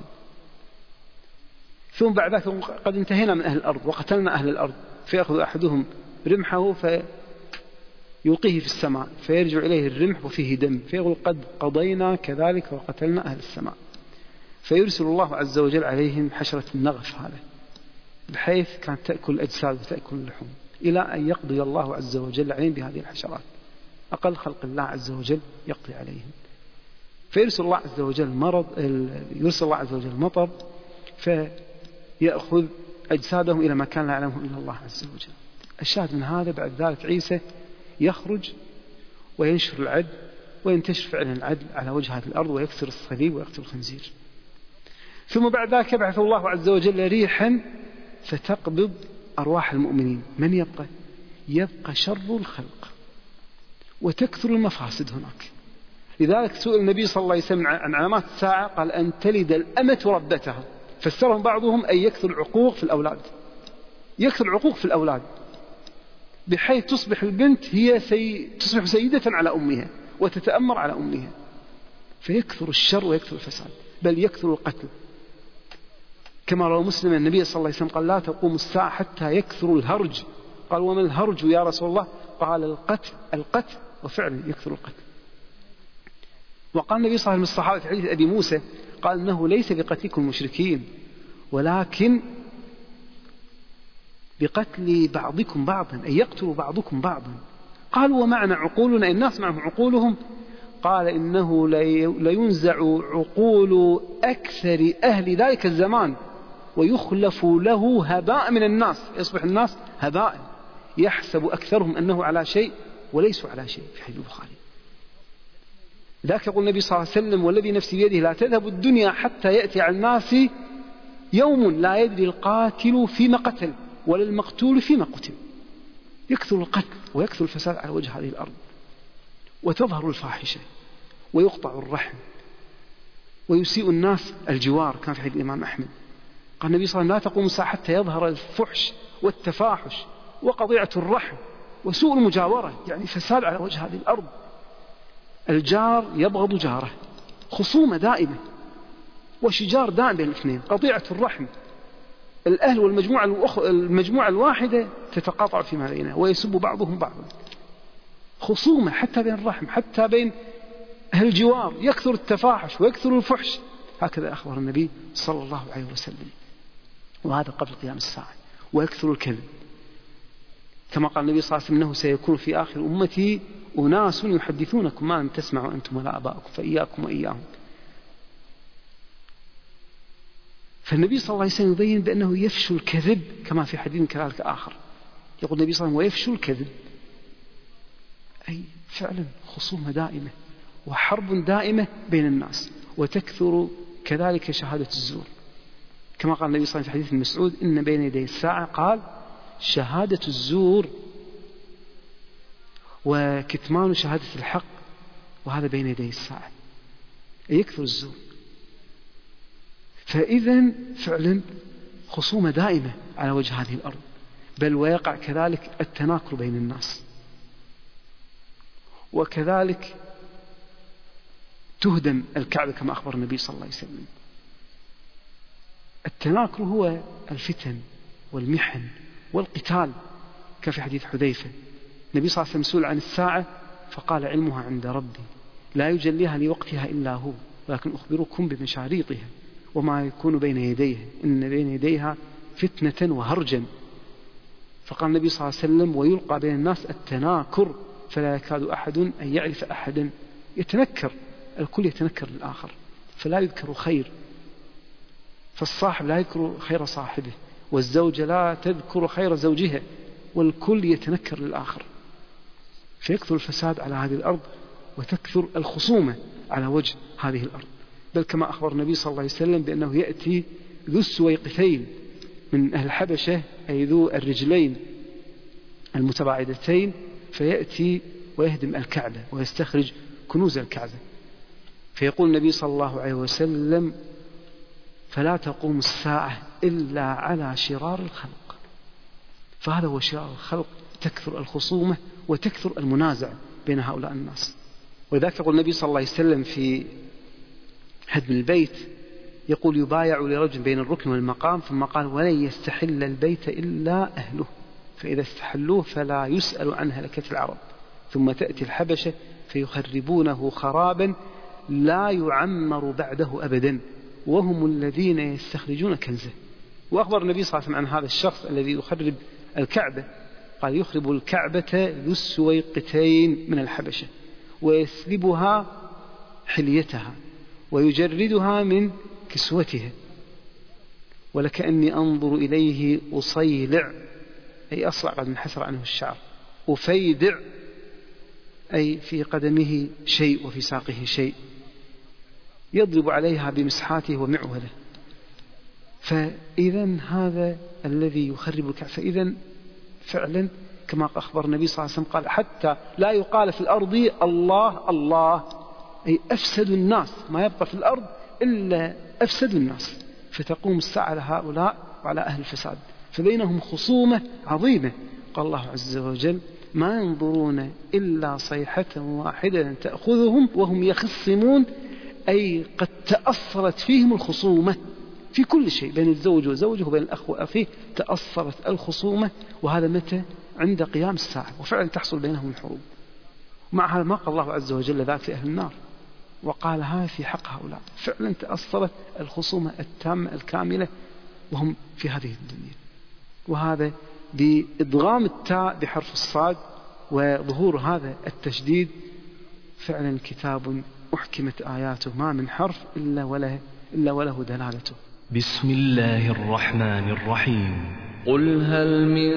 ثم بعد ذلك قد انتهينا من أهل الأرض وقتلنا أهل الأرض، فيأخذ أحدهم رمحه فيلقيه في السماء فيرجع إليه الرمح وفيه دم، فيقول قد قضينا كذلك وقتلنا أهل السماء. فيرسل الله عز وجل عليهم حشرة النغف هذا، بحيث كانت تأكل الأجساد وتأكل اللحوم، إلى أن يقضي الله عز وجل عليهم بهذه الحشرات، أقل خلق الله عز وجل يقضي عليهم. فيرسل الله عز وجل يرسل الله عز وجل المطر فيأخذ أجسادهم إلى مكان لا يعلمه إلا الله عز وجل. الشاهد من هذا بعد ذلك عيسى يخرج وينشر العدل، وينتشر فعلا العدل على وجه هذه الأرض، ويكسر الصليب ويقتل الخنزير. ثم بعد ذلك يبعث الله عز وجل ريحا فتقبض أرواح المؤمنين. من يبقى؟ يبقى شر الخلق وتكثر المفاسد هناك. لذلك سئل النبي صلى الله عليه وسلم عن علامات الساعة، قال أن تلد الأمة ربتها، فسرهم بعضهم أن يكثر العقوق في الأولاد، يكثر العقوق في الأولاد بحيث تصبح البنت تصبح سيدة على أمها وتتأمر على أمها، فيكثر الشر ويكثر الفساد، بل يكثر القتل. كما روى مسلم النبي صلى الله عليه وسلم قال لا تقوم الساعة حتى يكثر الهرج. قال وما الهرج يا رسول الله؟ قال القتل، وفعلا يكثر القتل. وقال النبي صلى الله عليه وسلم الصحابة في حديث أبي موسى قال إنه ليس بقتلكم المشركين ولكن بقتل بعضكم بعضا، أي يقتل بعضكم بعضا. قالوا ومعنى عقولنا؟ الناس معهم عقولهم؟ قال إنه لينزع عقول أكثر أهل ذلك الزمان ويخلف له هباء من الناس، يصبح الناس هباء، يحسب أكثرهم أنه على شيء وليسوا على شيء، في حديث البخاري. ذاك يقول النبي صلى الله عليه وسلم والذي نفسي بيده لا تذهب الدنيا حتى يأتي على الناس يوم لا يدري القاتل فيما قتل ولا المقتول فيما قتل. يكثر القتل ويكثر الفساد على وجه هذه الأرض، وتظهر الفاحشة ويقطع الرحم ويسيء الناس الجوار. كان في حديث الإمام أحمد قال النبي صلى الله عليه وسلم لا تقوم الساعة حتى يظهر الفحش والتفاحش وقضيعة الرحم وسوء المجاورة، يعني فساد على وجه هذه الأرض. الجار يبغض جاره، خصومة دائمة وشجار دائم بين الاثنين، قضيعة الرحم. الأهل المجموعة الواحدة تتقاطع فيما بينها ويسب بعضهم بعضا، خصومة حتى بين الرحم، حتى بين أهل الجوار يكثر التفاحش ويكثر الفحش. هكذا أخبر النبي صلى الله عليه وسلم، وهذا قبل قيام الساعة. ويكثر الكذب، كما قال النبي صلى الله عليه وسلم إنه سيكون في آخر أمتي أناس يحدثونكم ما لم تسمعوا أنتم ولا آباؤكم فإياكم وإياهم. فالنبي صلى الله عليه وسلم يبين بأنه يفشو الكذب، كما في حديث كذلك آخر يقول النبي صلى الله عليه وسلم ويفشو الكذب، أي فعلا خصومة دائمة وحرب دائمة بين الناس، وتكثر كذلك شهادة الزور، كما قال النبي صلى الله عليه وسلم في حديث مسعود إن بين يدي الساعة قال شهادة الزور وكتمان شهادة الحق، وهذا بين يدي الساعة، يكثر الزور. فإذا فعلا خصومة دائمة على وجه هذه الأرض، بل ويقع كذلك التناكر بين الناس، وكذلك تهدم الكعبة كما أخبر النبي صلى الله عليه وسلم. التناكر هو الفتن والمحن والقتال، كفي حديث حذيفة النبي صلى الله عليه وسلم سئل عن الساعة فقال علمها عند ربي لا يجليها لوقتها إلا هو، ولكن أخبركم بمشاريطها وما يكون بين يديها إن بين يديها فتنة وهرجا. فقال النبي صلى الله عليه وسلم ويلقى بين الناس التناكر فلا يكاد أحد أن يعرف أحدا، يتنكر الكل، يتنكر للآخر، فلا يذكر خير، فالصاحب لا يذكر خير صاحبه، والزوجة لا تذكر خير زوجها، والكل يتنكر للآخر، فيكثر الفساد على هذه الأرض وتكثر الخصومة على وجه هذه الأرض. بل كما أخبر النبي صلى الله عليه وسلم بأنه يأتي ذو السويقتين من أهل الحبشة، أي ذو الرجلين المتباعدتين، فيأتي ويهدم الكعبة ويستخرج كنوز الكعبة. فيقول النبي صلى الله عليه وسلم فلا تقوم الساعة إلا على شرار الخلق. فهذا هو شرار الخلق، تكثر الخصومة وتكثر المنازع بين هؤلاء الناس. ولذلك يقول النبي صلى الله عليه وسلم في هدم البيت، يقول يبايع لرجل بين الركن والمقام، ثم قال ولن يستحل البيت إلا أهله، فإذا استحلوه فلا يسأل عن هلكة العرب، ثم تأتي الحبشة فيخربونه خرابا لا يعمر بعده أبدا، وهم الذين يستخرجون كنزه. وأخبر النبي صلى الله عليه وسلم عن هذا الشخص الذي يخرب الكعبة، قال يخرب الكعبة ذو السويقتين من الحبشة ويسلبها حليتها ويجردها من كسوتها، ولكأني أنظر إليه أصيلع، أي أصلع قد انحسر عنه الشعر، أفيدع أي في قدمه شيء وفي ساقه شيء، يضرب عليها بمسحاته ومعوله. فإذا هذا الذي يخرب الكعبة، فإذا فعلا كما أخبر النبي صلى الله عليه وسلم قال حتى لا يقال في الأرض الله الله، أي أفسد الناس، ما يبقى في الأرض إلا أفسد الناس. فتقوم الساعة على هؤلاء وعلى أهل الفساد، فبينهم خصومة عظيمة. قال الله عز وجل ما ينظرون إلا صيحة واحدة تأخذهم وهم يخصمون، أي قد تأثرت فيهم الخصومة في كل شيء، بين الزوج وزوجه وبين الأخ وأخيه تأثرت الخصومة. وهذا متى؟ عند قيام الساعة، وفعلا تحصل بينهم الحروب. مع هذا ما قال الله عز وجل ذلك في أهل النار، وقال هذا في حق هؤلاء، فعلا تأثرت الخصومة التامة الكاملة وهم في هذه الدنيا. وهذا بإدغام التاء بحرف الصاد وظهور هذا التشديد، فعلا كتاب أحكمت آياته ما من حرف إلا وله دلالته. بسم الله الرحمن الرحيم. قل هل من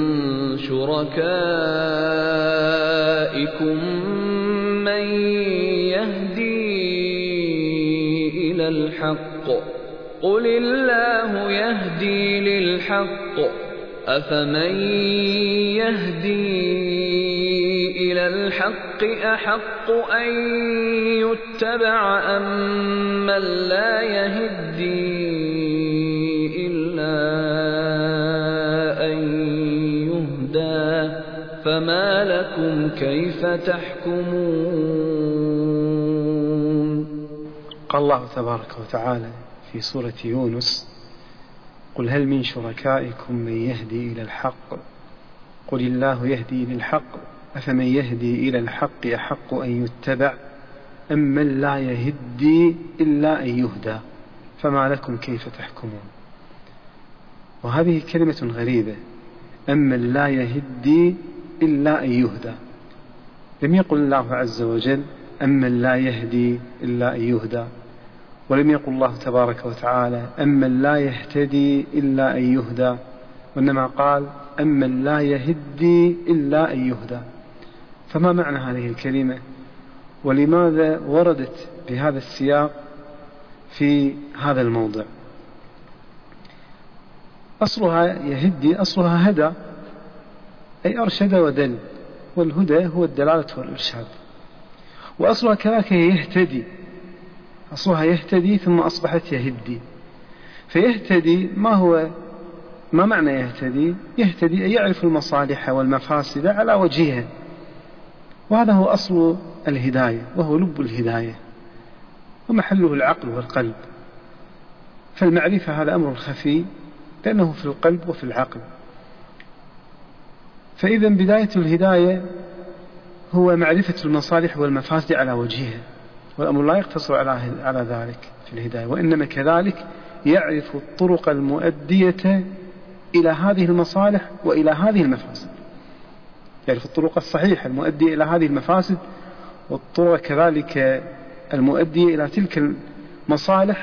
شركائكم من يهدي إلى الحق قل الله يهدي للحق أفمن يهدي إلى الحق أحق أن يتبع أم من لا يهدي إلا أن يهدى فما لكم كيف تحكمون. قال الله تبارك وتعالى في سورة يونس قل هل من شركائكم من يهدي إلى الحق قل الله يهدي للحق أفمن يهدي إلى الحق أحق أن يتبع أم من لا يهدي إلا أن يهدى فما لكم كيف تحكمون. وهذه كلمة غريبة، أم من لا يهدي إلا أن يهدى. لم يقل الله عز وجل أم من لا يهدي إلا أن يهدى، ولم يقل الله تبارك وتعالى أم من لا يهتدي إلا أن يهدى، وإنما قال أم من لا يهدي إلا أن يهدى. فما معنى هذه الكلمة؟ ولماذا وردت بهذا السياق في هذا الموضع؟ أصلها يهدي، أصلها هدى، أي أرشد ودل، والهدى هو الدلالة والإرشاد. وأصلها كذلك يهتدي، أصلها يهتدي ثم أصبحت يهدي. فيهتدي ما معنى يهتدي؟ يهتدي أن يعرف المصالح والمفاسد على وجهها، وهذا هو أصل الهداية، وهو لب الهداية، ومحله العقل والقلب. فالمعرفة هذا أمر خفي لأنه في القلب وفي العقل. فإذا بداية الهداية هو معرفة المصالح والمفاسد على وجهها، والأمر لا يقتصر على ذلك في الهداية، وإنما كذلك يعرف الطرق المؤدية إلى هذه المصالح وإلى هذه المفاسد، يعرف الطرق الصحيحة المؤدية إلى هذه المفاسد، والطرق كذلك المؤدية إلى تلك المصالح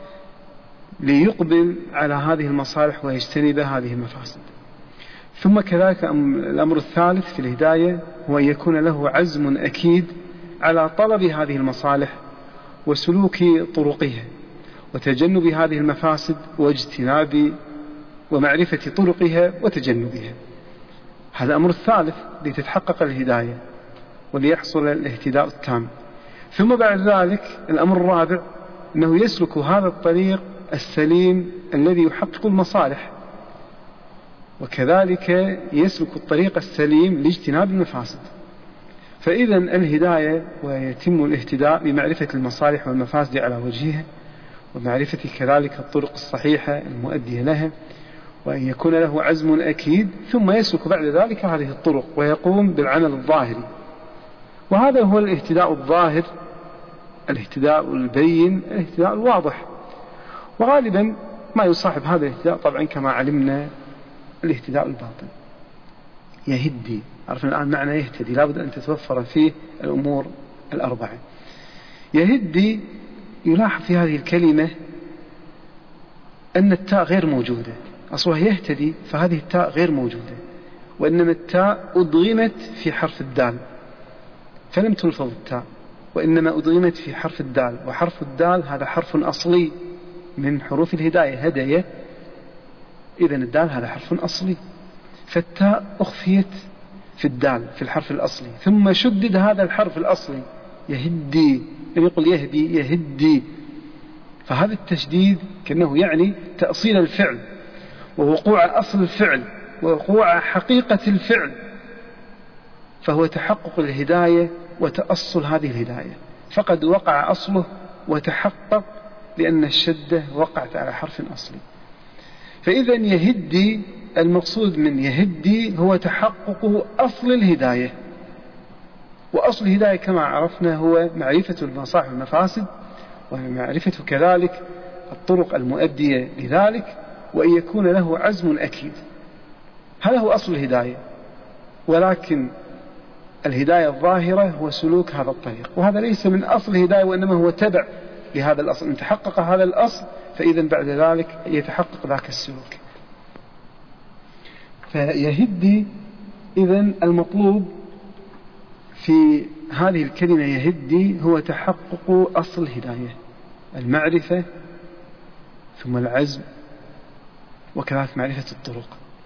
ليقبل على هذه المصالح ويجتنب هذه المفاسد. ثم كذلك الأمر الثالث في الهداية هو أن يكون له عزم أكيد على طلب هذه المصالح وسلوك طرقها وتجنب هذه المفاسد واجتناب ومعرفة طرقها وتجنبها. هذا الأمر الثالث لتتحقق الهداية وليحصل الاهتداء التام. ثم بعد ذلك الأمر الرابع أنه يسلك هذا الطريق السليم الذي يحقق المصالح، وكذلك يسلك الطريق السليم لاجتناب المفاسد. فإذا الهداية ويتم الاهتداء بمعرفة المصالح والمفاسد على وجهها، ومعرفة كذلك الطرق الصحيحة المؤدية لها، وأن يكون له عزم أكيد، ثم يسلك بعد ذلك هذه الطرق ويقوم بالعمل الظاهري. وهذا هو الاهتداء الظاهر، الاهتداء البين، الاهتداء الواضح. وغالبا ما يصاحب هذا الاهتداء طبعا كما علمنا الاهتداء الباطن. يهدي، عرفنا الآن معنى يهتدي، لابد أن تتوفر فيه الأمور الأربعة. يهدي، يلاحظ في هذه الكلمة أن التاء غير موجودة، أصلها يهتدي فهذه التاء غير موجودة، وإنما التاء أدغمت في حرف الدال، فلم تلفظ التاء، وإنما أدغمت في حرف الدال، وحرف الدال هذا حرف أصلي من حروف الهداية، هداية، إذن الدال هذا حرف أصلي، فالتاء أخفيت في الدال في الحرف الأصلي، ثم شدد هذا الحرف الأصلي يهدي، يقول يهدي يهدي، فهذا التشديد كأنه يعني تأصيل الفعل ووقوع أصل الفعل ووقوع حقيقة الفعل، فهو تحقق الهداية وتأصل هذه الهداية، فقد وقع أصله وتحقق لأن الشدة وقعت على حرف أصلي. فإذا يهدي، المقصود من يهدي هو تحقق أصل الهداية، وأصل الهداية كما عرفنا هو معرفة المصالح والمفاسد، ومعرفة كذلك الطرق المؤدية لذلك، وأن يكون له عزم أكيد. هذا هو أصل الهداية. ولكن الهداية الظاهرة هو سلوك هذا الطريق، وهذا ليس من أصل الهداية، وإنما هو تبع لهذا الأصل. إن تحقق هذا الأصل فإذا بعد ذلك يتحقق ذاك السلوك. فيهدي، إذن المطلوب في هذه الكلمة يهدي هو تحقق أصل الهداية، المعرفة ثم العزم وكذلك معرفة الطرق،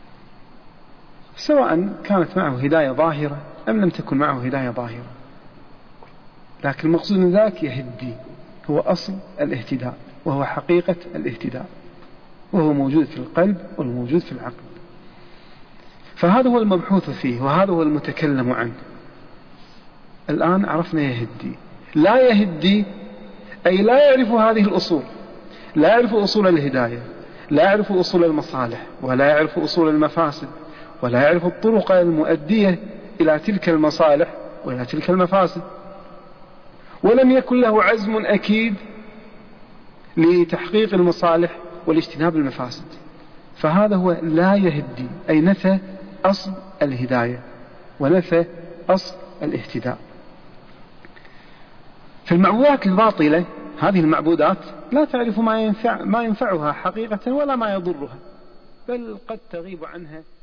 سواء كانت معه هداية ظاهرة أم لم تكن معه هداية ظاهرة، لكن المقصود من ذلك يهدي هو أصل الاهتداء، وهو حقيقة الاهتداء، وهو موجود في القلب والموجود في العقل. فهذا هو المبحوث فيه، وهذا هو المتكلم عنه. الآن عرفنا يهدي. لا يهدي أي لا يعرف هذه الأصول، لا يعرف أصول الهداية، لا يعرف أصول المصالح ولا يعرف أصول المفاسد ولا يعرف الطرق المؤدية إلى تلك المصالح وإلى تلك المفاسد، ولم يكن له عزم أكيد لتحقيق المصالح والاجتناب المفاسد، فهذا هو لا يهدي، أي نفى أصل الهداية ونفى أصل الاهتداء. في المعبودات الباطلة هذه المعبودات لا تعرف ما ينفعها حقيقة ولا ما يضرها، بل قد تغيب عنها